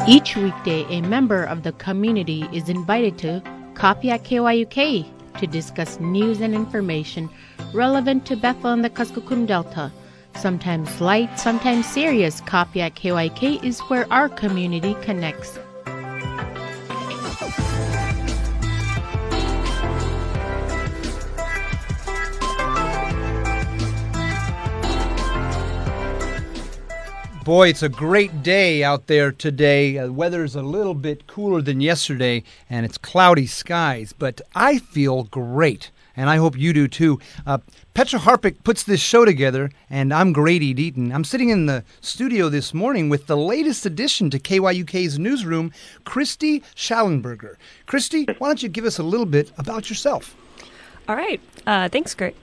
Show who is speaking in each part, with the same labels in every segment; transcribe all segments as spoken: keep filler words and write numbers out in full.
Speaker 1: Each weekday, a member of the community is invited to Coffee at K Y U K to discuss news and information relevant to Bethel and the Kuskokwim Delta. Sometimes light, sometimes serious, Coffee at K Y U K is where our community connects.
Speaker 2: Boy, it's a great day out there today. The weather's a little bit cooler than yesterday, and it's cloudy skies, but I feel great, and I hope you do too. Uh, Petra Harpick puts this show together, and I'm Grady Deaton. I'm sitting in the studio this morning with the latest addition to K Y U K's newsroom, Christy Schallenberger. Christy, why don't you give us a little bit about yourself?
Speaker 3: All right. Uh, thanks, Grady.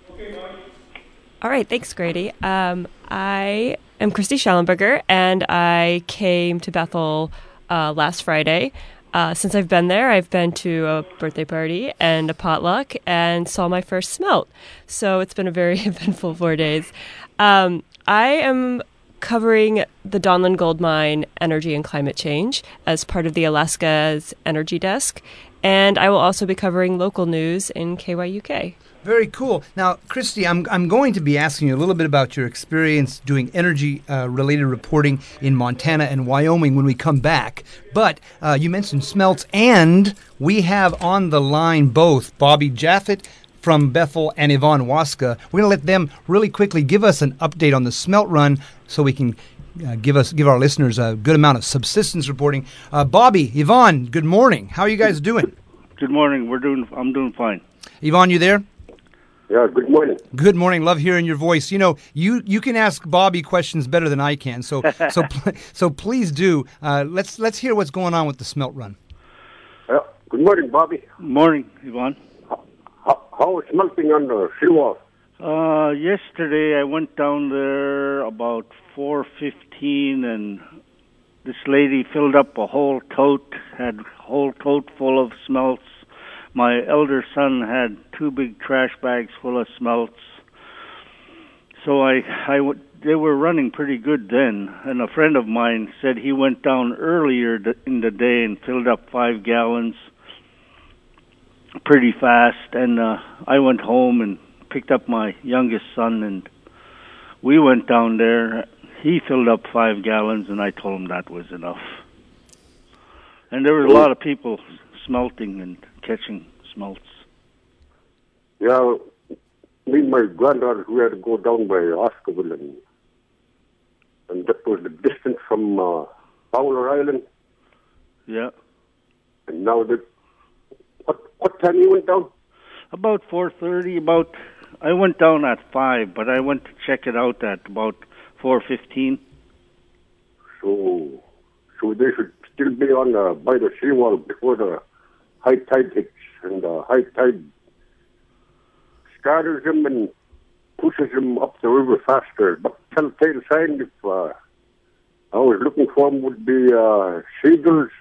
Speaker 3: All right. Thanks, Grady. Um, I am Christy Schallenberger, and I came to Bethel uh, last Friday. Uh, since I've been there, I've been to a birthday party and a potluck and saw my first smelt. So it's been a very eventful four days. Um, I am covering the Donlin Gold Mine energy and climate change as part of the Alaska's Energy Desk, and I will also be covering local news in K Y U K.
Speaker 2: Very cool. Now, Christy, I'm I'm going to be asking you a little bit about your experience doing energy-related uh, reporting in Montana and Wyoming when we come back. But uh, you mentioned smelts, and we have on the line both Bobby Jaffet from Bethel and Yvonne Waska. We're going to let them really quickly give us an update on the smelt run so we can uh, give us give our listeners a good amount of subsistence reporting. Uh, Bobby, Yvonne, good morning. How are you guys doing?
Speaker 4: Good morning. We're doing. I'm doing fine.
Speaker 2: Yvonne, you there?
Speaker 5: Yeah, good morning.
Speaker 2: Good morning. Love hearing your voice. You know, you, you can ask Bobby questions better than I can, so so pl- so please do. Uh, let's let's hear what's going on with the smelt run.
Speaker 5: Uh, good morning, Bobby.
Speaker 4: Morning, Yvonne.
Speaker 5: How, how, how is smelting on the seawall?
Speaker 4: Uh, yesterday I went down there about four fifteen, and this lady filled up a whole tote, had a whole tote full of smelts. My elder son had two big trash bags full of smelts. So I, I w- they were running pretty good then. And a friend of mine said he went down earlier in the day and filled up five gallons pretty fast. And uh, I went home and picked up my youngest son, and we went down there. He filled up five gallons, and I told him that was enough. And there were a lot of people smelting and catching smelts.
Speaker 5: Yeah, me and my granddaughter, we had to go down by Oscarville, and, and that was the distance from uh, Fowler Island.
Speaker 4: Yeah.
Speaker 5: And now that, what what time you went down?
Speaker 4: About four thirty. About I went down at five, but I went to check it out at about four fifteen.
Speaker 5: So, so they should still be on the by the seawall before the high tide hits, and the high tide scatters them and pushes them up the river faster. But telltale sign, if uh, I was looking for them, would be uh, seagulls.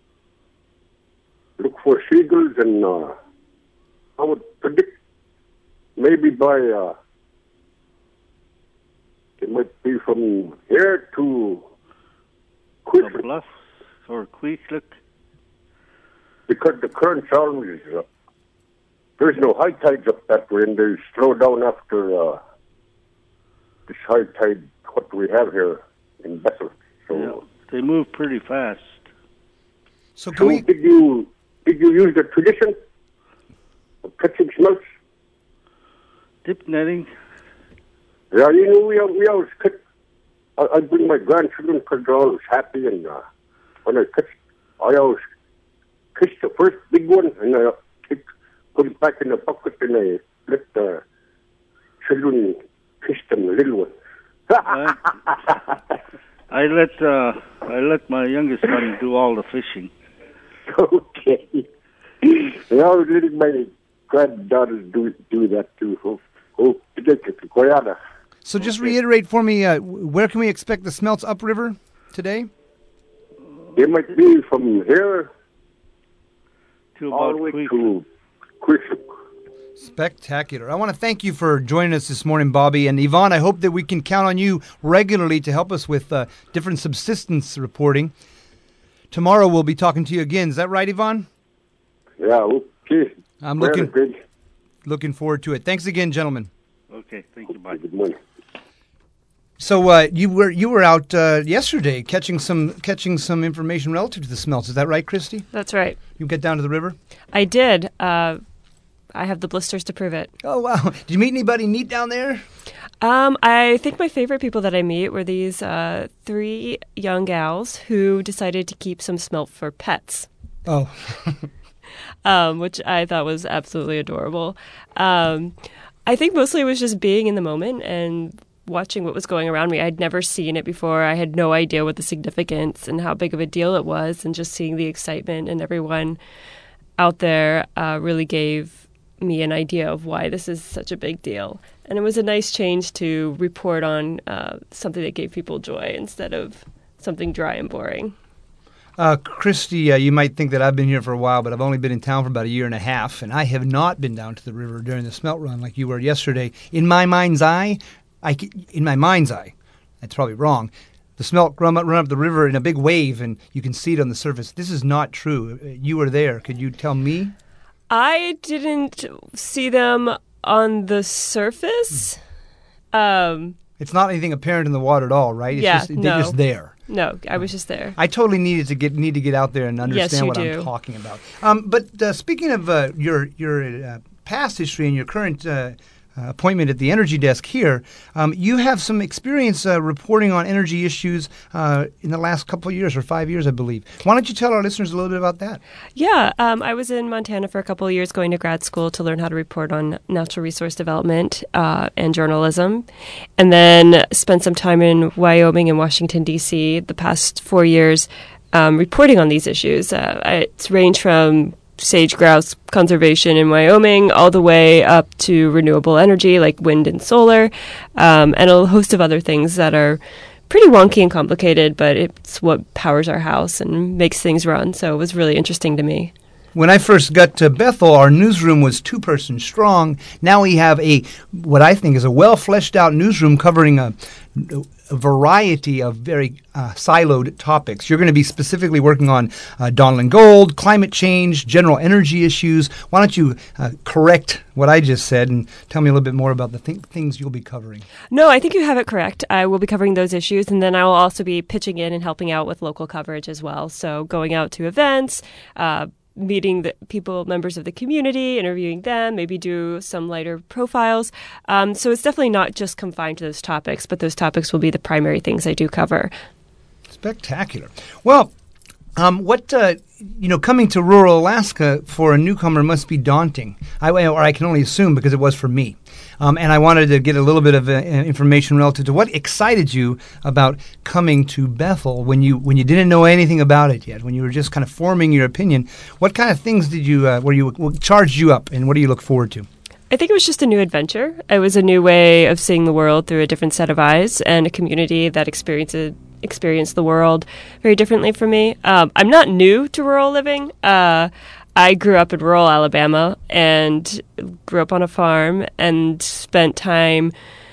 Speaker 5: Look for seagulls, and uh, I would predict maybe by uh, it might be from here to
Speaker 4: The Bluff or Queeslick.
Speaker 5: Because the current's always, uh, there's no high tides up that way, and they slow down after uh, this high tide, what we have here in Bethel. So
Speaker 4: Yeah, they move pretty fast.
Speaker 2: So can
Speaker 5: so
Speaker 2: we?
Speaker 5: did you did you use the tradition of catching smelts?
Speaker 4: Dip netting.
Speaker 5: Yeah, you know, we we always catch. I, I bring my grandchildren because they're always happy, and uh, when I catch, I always catch the first big one, and I take, put it back in the bucket, and I let the children fish them, the little ones.
Speaker 4: I, I let uh, I let my youngest son do all the fishing.
Speaker 5: Okay. And I was letting my granddaughters do do that too. Oh, oh, Koyana.
Speaker 2: So just reiterate for me, uh, where can we expect the smelts upriver today?
Speaker 5: It might be from here
Speaker 4: To
Speaker 5: all
Speaker 4: about
Speaker 5: the way
Speaker 4: Queeslick.
Speaker 5: to Queeslick.
Speaker 2: Spectacular. I want to thank you for joining us this morning, Bobby. And Yvonne, I hope that we can count on you regularly to help us with uh, different subsistence reporting. tomorrow we'll be talking to you again. Is that right, Yvonne?
Speaker 5: Yeah, okay.
Speaker 2: I'm
Speaker 5: Well,
Speaker 2: looking
Speaker 5: good.
Speaker 2: looking forward to it. Thanks again, gentlemen.
Speaker 4: Okay, thank you. Bye.
Speaker 5: Good morning.
Speaker 2: So uh, you were you were out uh, yesterday catching some catching some information relative to the smelts. Is that right, Christy?
Speaker 3: That's right.
Speaker 2: You get down to the river?
Speaker 3: I did. Uh, I have the blisters to prove it.
Speaker 2: Oh, wow. Did you meet anybody neat down there?
Speaker 3: Um, I think my favorite people that I meet were these uh, three young gals who decided to keep some smelt for pets.
Speaker 2: Oh.
Speaker 3: um, which I thought was absolutely adorable. Um, I think mostly it was just being in the moment and watching what was going around me. I'd never seen it before. I had no idea what the significance and how big of a deal it was, and just seeing the excitement and everyone out there uh, really gave me an idea of why this is such a big deal. And it was a nice change to report on uh, something that gave people joy instead of something dry and boring.
Speaker 2: Uh, Christy, uh, you might think that I've been here for a while, but I've only been in town for about a year and a half, and I have not been down to the river during the smelt run like you were yesterday. In my mind's eye, I, in my mind's eye, that's probably wrong, the smelt run up, run up the river in a big wave, and you can see it on the surface. This is not true. You were there. Could you tell me?
Speaker 3: I didn't see them on the surface. Um,
Speaker 2: it's not anything apparent in the water at all, right? It's
Speaker 3: yeah,
Speaker 2: just, they're
Speaker 3: no.
Speaker 2: just there.
Speaker 3: No, I was just there.
Speaker 2: I totally needed to get need to get out there and understand
Speaker 3: Yes, you
Speaker 2: what
Speaker 3: do.
Speaker 2: I'm talking about. Um, but uh, speaking of uh, your your uh, past history and your current uh, uh, appointment at the Energy Desk here, um, you have some experience uh, reporting on energy issues uh, in the last couple of years, or five years, I believe. Why don't you tell our listeners a little bit about that?
Speaker 3: Yeah, um, I was in Montana for a couple of years going to grad school to learn how to report on natural resource development uh, and journalism, and then spent some time in Wyoming and Washington, D C the past four years um, reporting on these issues. Uh, it's ranged from sage-grouse conservation in Wyoming all the way up to renewable energy like wind and solar, um, and a host of other things that are pretty wonky and complicated, but it's what powers our house and makes things run. So it was really interesting to me.
Speaker 2: When I first got to Bethel, our newsroom was two-person strong. Now we have a what I think is a well-fleshed-out newsroom covering a, a variety of very uh, siloed topics. You're going to be specifically working on uh, Donlin Gold, climate change, general energy issues. Why don't you uh, correct what I just said and tell me a little bit more about the th- things you'll be covering?
Speaker 3: No, I think you have it correct. I will be covering those issues, and then I will also be pitching in and helping out with local coverage as well. So going out to events, uh, meeting the people, members of the community, interviewing them, maybe do some lighter profiles. Um, so it's definitely not just confined to those topics, but those topics will be the primary things I do cover.
Speaker 2: Spectacular. Well, um, what, uh, you know, coming to rural Alaska for a newcomer must be daunting. I, or I can only assume because it was for me. Um, and I wanted to get a little bit of uh, information relative to what excited you about coming to Bethel when you when you didn't know anything about it yet, when you were just kind of forming your opinion. What kind of things did you, uh, were you, what charged you up, and what do you look forward to?
Speaker 3: I think it was just a new adventure. It was a new way of seeing the world through a different set of eyes, and a community that experiences experienced the world very differently from me. Um, I'm not new to rural living. Uh, I grew up in rural Alabama and grew up on a farm and spent time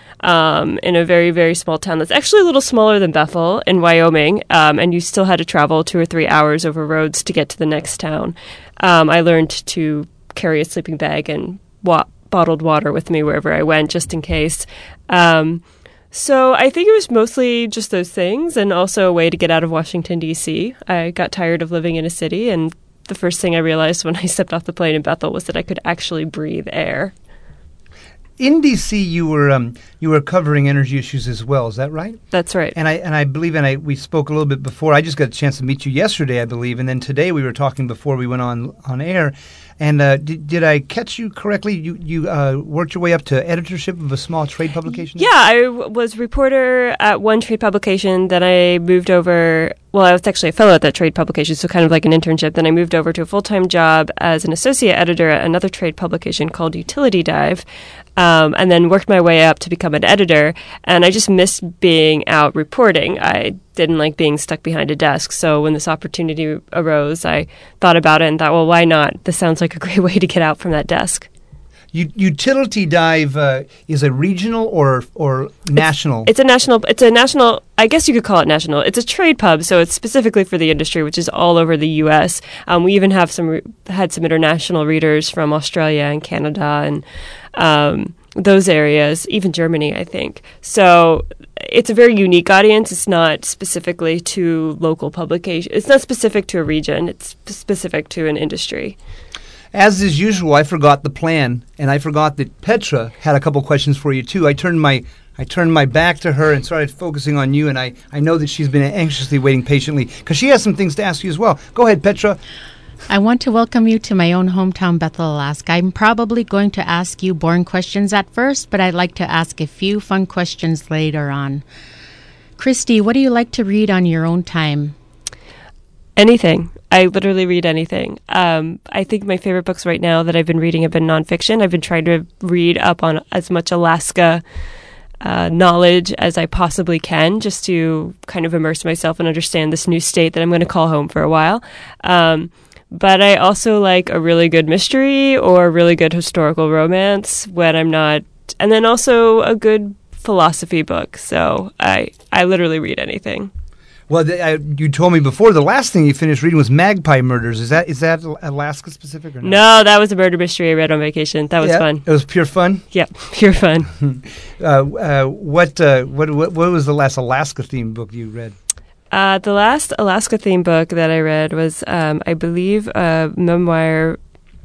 Speaker 3: um, in a very, very small town that's actually a little smaller than Bethel in Wyoming, um, and you still had to travel two or three hours over roads to get to the next town. Um, I learned to carry a sleeping bag and wa- bottled water with me wherever I went, just in case. Um, so I think it was mostly just those things, and also a way to get out of Washington, D C. I got tired of living in a city, and the first thing I realized when I stepped off the plane in Bethel was that I could actually breathe air.
Speaker 2: In D C, you were um, you were covering energy issues as well. Is that right?
Speaker 3: That's right.
Speaker 2: And I and I believe, and I we spoke a little bit before. I just got a chance to meet you yesterday, I believe, and then today we were talking before we went on on air. And uh, did, did I catch you correctly? You you uh, worked your way up to editorship of a small trade publication?
Speaker 3: Yeah, I w- was reporter at one trade publication. Then I moved over. Well, I was actually a fellow at that trade publication, so kind of like an internship. Then I moved over to a full-time job as an associate editor at another trade publication called Utility Dive, um, and then worked my way up to become an editor. And I just missed being out reporting. I didn't like being stuck behind a desk. So when this opportunity arose, I thought about it and thought, well, why not? This sounds like a great way to get out from that desk.
Speaker 2: U- utility dive uh, is a regional or or national?
Speaker 3: It's, it's a national. It's a national. I guess you could call it national. It's a trade pub, so it's specifically for the industry, which is all over the U S. Um, we even have some re- had some international readers from Australia and Canada and um, those areas, even Germany, I think. So it's a very unique audience. It's not specifically to local publication. It's not specific to a region. It's specific to an industry.
Speaker 2: As is usual, I forgot the plan, and I forgot that Petra had a couple questions for you too. I turned my I turned my back to her and started focusing on you, and I, I know that she's been anxiously waiting patiently because she has some things to ask you as well. Go ahead, Petra.
Speaker 1: I want to welcome you to my own hometown, Bethel, Alaska. I'm probably going to ask you boring questions at first, but I'd like to ask a few fun questions later on. Christy, what do you like to read on your own time?
Speaker 3: Anything. I literally read anything. Um, I think my favorite books right now that I've been reading have been nonfiction. I've been trying to read up on as much Alaska uh, knowledge as I possibly can, just to kind of immerse myself and understand this new state that I'm going to call home for a while. Um, but I also like a really good mystery or a really good historical romance when I'm not, and then also a good philosophy book. So I, I literally read anything.
Speaker 2: Well, the, I, you told me before the last thing you finished reading was Magpie Murders. Is that is that Alaska specific or not?
Speaker 3: No, that was a murder mystery I read on vacation. That was
Speaker 2: yeah,
Speaker 3: fun.
Speaker 2: It was pure fun.
Speaker 3: Yep, pure fun.
Speaker 2: uh, uh, what, uh, what what what was the last Alaska themed book you read?
Speaker 3: Uh, the last Alaska themed book that I read was, um, I believe, a memoir.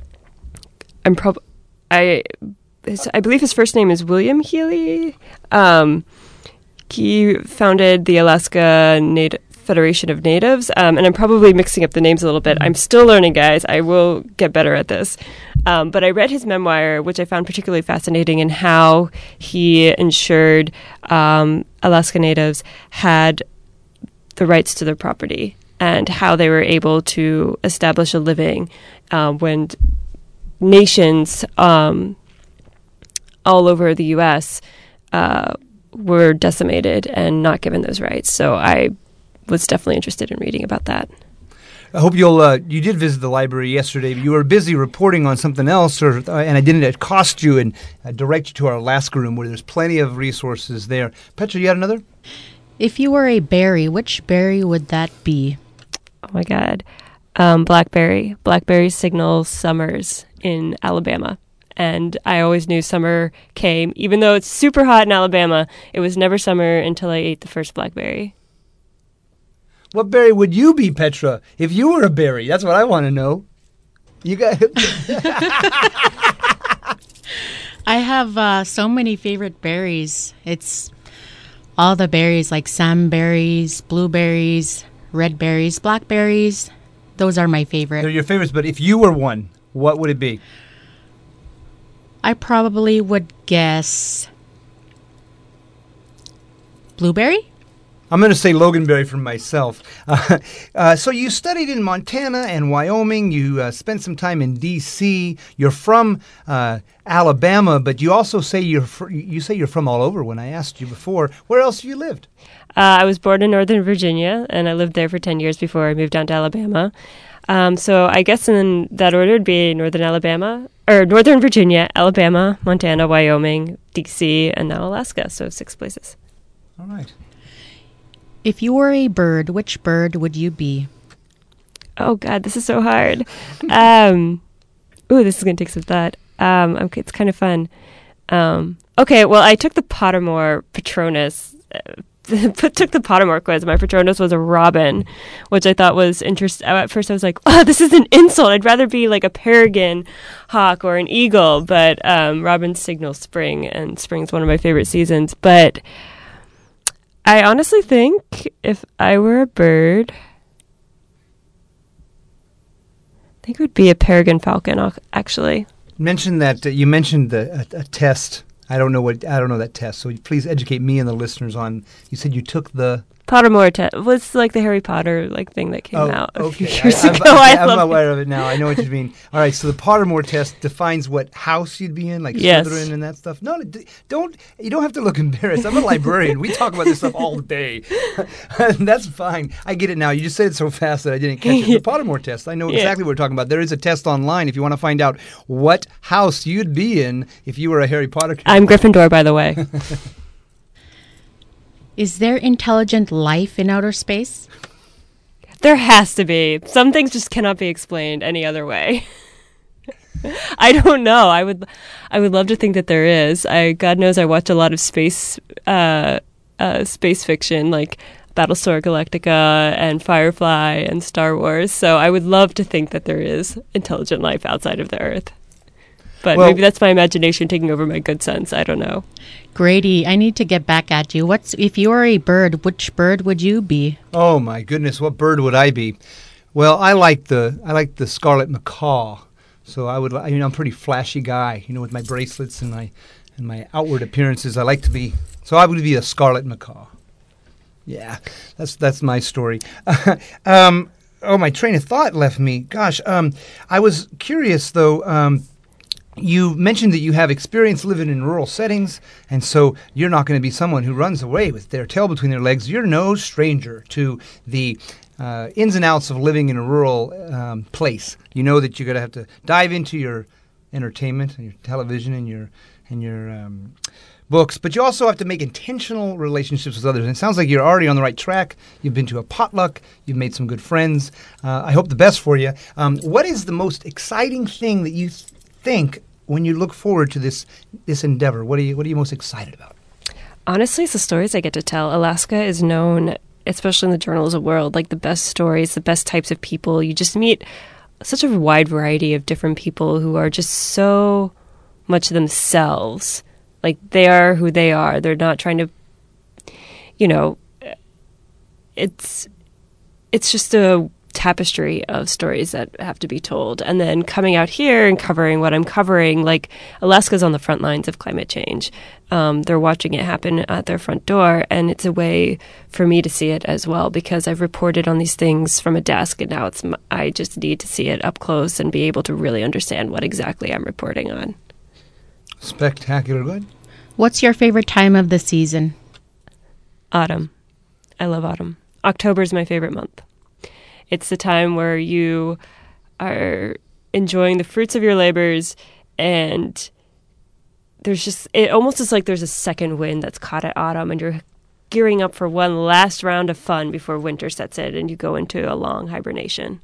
Speaker 3: I'm prob I his, I believe his first name is William Healy. Um, He founded the Alaska Nat- Federation of Natives, um, and I'm probably mixing up the names a little bit. I'm still learning, guys. I will get better at this. Um, but I read his memoir, which I found particularly fascinating in how he ensured um, Alaska Natives had the rights to their property and how they were able to establish a living uh, when nations um, all over the U S uh, were decimated and not given those rights. So I was definitely interested in reading about that.
Speaker 2: I hope you'll. Uh, you did visit the library yesterday. But you were busy reporting on something else, or uh, and I didn't accost you and uh, direct you to our Alaska room, where there's plenty of resources there. Petra, you had another?
Speaker 1: If you were a berry, which berry would that be?
Speaker 3: Oh my God, um, blackberry. Blackberry signals summers in Alabama. And I always knew summer came. Even though it's super hot in Alabama, it was never summer until I ate the first blackberry.
Speaker 2: What berry would you be, Petra, if you were a berry? That's what I want to know. You got.
Speaker 1: I have uh, so many favorite berries. It's all the berries like samberries, blueberries, red berries, blackberries. Those are my favorite.
Speaker 2: They're your favorites, but if you were one, what would it be?
Speaker 1: I probably would guess blueberry.
Speaker 2: I'm going to say loganberry for myself. Uh, uh, so you studied in Montana and Wyoming. You uh, spent some time in D C You're from uh, Alabama, but you also say you're fr- you say you're from all over. When I asked you before, where else have you lived?
Speaker 3: Uh, I was born in Northern Virginia, and I lived there for ten years before I moved down to Alabama. Um, so I guess in that order would be Northern Alabama, or Northern Virginia, Alabama, Montana, Wyoming, D C, and now Alaska. So six places.
Speaker 2: All right.
Speaker 1: If you were a bird, which bird would you be?
Speaker 3: Oh, God, this is so hard. um, ooh, this is going to take some thought. Um, okay, it's kind of fun. Um, okay, well, I took the Pottermore Patronus, uh, took the Pottermore quiz. My Patronus was a robin, which I thought was interesting. At first, I was like, oh, this is an insult. I'd rather be like a peregrine hawk or an eagle, but um, robins signal spring, and spring's one of my favorite seasons. But I honestly think if I were a bird, I think it would be a peregrine falcon, actually.
Speaker 2: Mention that uh, you mentioned the, a, a test. I don't know what I don't know that test. So please educate me and the listeners on. You said you took the
Speaker 3: Pottermore test was like the Harry Potter like thing that came
Speaker 2: Oh,
Speaker 3: out a
Speaker 2: okay.
Speaker 3: few years
Speaker 2: I, I'm,
Speaker 3: ago.
Speaker 2: okay,
Speaker 3: I
Speaker 2: I'm
Speaker 3: love
Speaker 2: aware of it now. I know what you mean. All right, so the Pottermore test defines what house you'd be in, like
Speaker 3: Yes.
Speaker 2: Slytherin and that stuff. No, d- don't. You don't have to look embarrassed. I'm a librarian. We talk about this stuff all day. That's fine. I get it now. You just said it so fast that I didn't catch it. The Pottermore test. I know
Speaker 3: Yeah.
Speaker 2: exactly what we're talking about. There is a test online if you want to find out what house you'd be in if you were a Harry Potter character.
Speaker 3: I'm Gryffindor, by the way.
Speaker 1: Is there intelligent life in outer space?
Speaker 3: There has to be. Some things just cannot be explained any other way. I don't know. I would, I would love to think that there is. I, God knows, I watch a lot of space, uh, uh, space fiction like Battlestar Galactica and Firefly and Star Wars. So I would love to think that there is intelligent life outside of the Earth. But
Speaker 2: Well-
Speaker 3: maybe that's my imagination taking over my good sense. I don't know.
Speaker 1: Grady, I need to get back at you. What's if you were a bird, which bird would you be?
Speaker 2: Oh my goodness, what bird would I be? Well, I like the I like the scarlet macaw. So I would, you know, I'm a pretty flashy guy, you know, with my bracelets and my and my outward appearances. I like to be. So I would be a scarlet macaw. Yeah, that's that's my story. um, oh, my train of thought left me. Gosh, um, I was curious though. Um, You mentioned that you have experience living in rural settings, and so you're not going to be someone who runs away with their tail between their legs. You're no stranger to the uh, ins and outs of living in a rural um, place. You know that you're going to have to dive into your entertainment and your television and your and your um, books, but you also have to make intentional relationships with others. And it sounds like you're already on the right track. You've been to a potluck. You've made some good friends. Uh, I hope the best for you. Um, what is the most exciting thing that you th- think when you look forward to this this endeavor? What are you what are you most excited about?
Speaker 3: Honestly, it's the stories I get to tell. Alaska is known, especially in the journals of the world, like the best stories, the best types of people. You just meet such a wide variety of different people who are just so much themselves. Like they are who they are. They're not trying to, you know, it's it's just a tapestry of stories that have to be told. And then coming out here and covering what I'm covering, like Alaska's on the front lines of climate change. Um, they're watching it happen at their front door, and it's a way for me to see it as well, because I've reported on these things from a desk, and now it's m- I just need to see it up close and be able to really understand what exactly I'm reporting on.
Speaker 2: Spectacular good.
Speaker 1: What's your favorite time of the season?
Speaker 3: Autumn. I love autumn. October is my favorite month. It's the time where you are enjoying the fruits of your labors, and there's just, it almost is like there's a second wind that's caught at autumn, and you're gearing up for one last round of fun before winter sets in and you go into a long hibernation.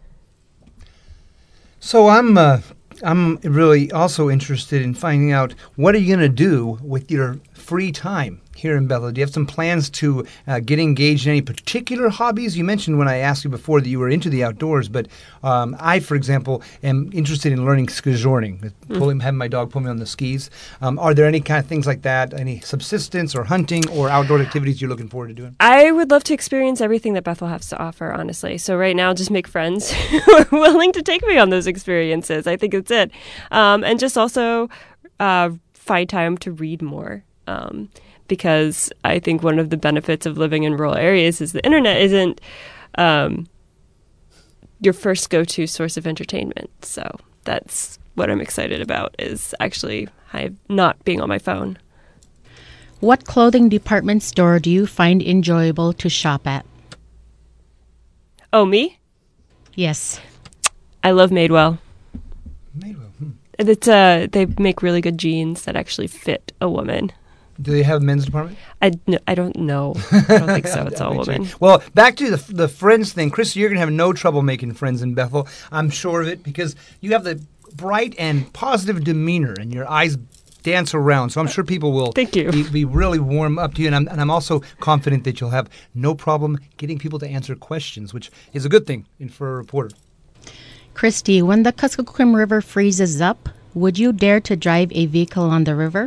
Speaker 2: So I'm uh, I'm really also interested in finding out, what are you going to do with your free time here in Bethel? Do you have some plans to uh, get engaged in any particular hobbies? You mentioned when I asked you before that you were into the outdoors, but um, I, for example, am interested in learning skizorning, pulling, having my dog pull me on the skis. Um, are there any kind of things like that, any subsistence or hunting or outdoor activities you're looking forward to doing?
Speaker 3: I would love to experience everything that Bethel has to offer, honestly. So right now, just make friends who are willing to take me on those experiences. I think it's it. Um, and just also uh, find time to read more. Um, because I think one of the benefits of living in rural areas is the internet isn't um, your first go-to source of entertainment. So that's what I'm excited about, is actually not being on my phone.
Speaker 1: What clothing department store do you find enjoyable to shop at?
Speaker 3: Oh, me?
Speaker 1: Yes.
Speaker 3: I love Madewell.
Speaker 2: Madewell. Hmm.
Speaker 3: It's uh, they make really good jeans that actually fit a woman.
Speaker 2: Do they have a men's department?
Speaker 3: I, no, I don't know. I don't think so. It's all women.
Speaker 2: Well, back to the the friends thing. Chris, you're going to have no trouble making friends in Bethel. I'm sure of it, because you have the bright and positive demeanor, and your eyes dance around. So I'm sure people will
Speaker 3: Thank you.
Speaker 2: Be, be really warm up to you. And I'm, and I'm also confident that you'll have no problem getting people to answer questions, which is a good thing for a reporter.
Speaker 1: Christy, when the Kuskokwim River freezes up, would you dare to drive a vehicle on the river?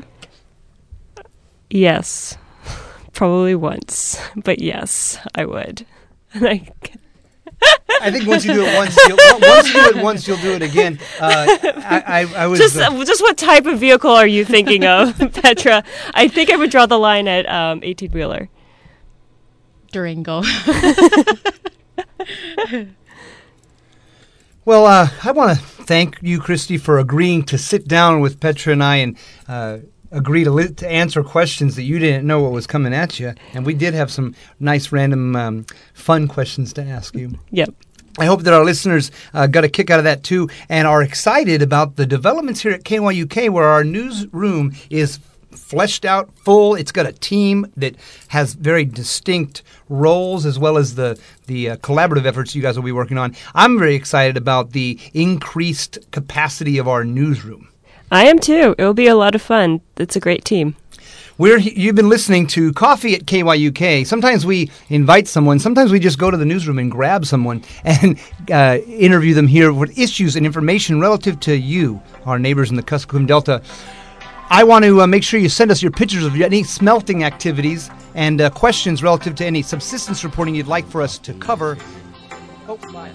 Speaker 3: Yes, probably once, but yes, I would. I
Speaker 2: think once you do it once, you'll, once you do it once, you'll do it again. Uh, I, I, I was
Speaker 3: just
Speaker 2: uh,
Speaker 3: just what type of vehicle are you thinking of, Petra? I think I would draw the line at um, eighteen wheeler.
Speaker 1: Durango.
Speaker 2: Well, uh, I want to thank you, Christy, for agreeing to sit down with Petra and I and uh, agree to, li- to answer questions that you didn't know what was coming at you. And we did have some nice, random, um, fun questions to ask you.
Speaker 3: Yep.
Speaker 2: I hope that our listeners uh, got a kick out of that, too, and are excited about the developments here at K Y U K, where our newsroom is fleshed out, full. It's got a team that has very distinct roles, as well as the the uh, collaborative efforts you guys will be working on. I'm very excited about the increased capacity of our newsroom.
Speaker 3: I am too. It will be a lot of fun. It's a great team.
Speaker 2: We're you've been listening to Coffee at K Y U K. Sometimes we invite someone. Sometimes we just go to the newsroom and grab someone and uh, interview them here with issues and information relative to you, our neighbors in the Kuskokwim Delta. I want to uh, make sure you send us your pictures of any smelting activities and uh, questions relative to any subsistence reporting you'd like for us to cover. Oh, bye.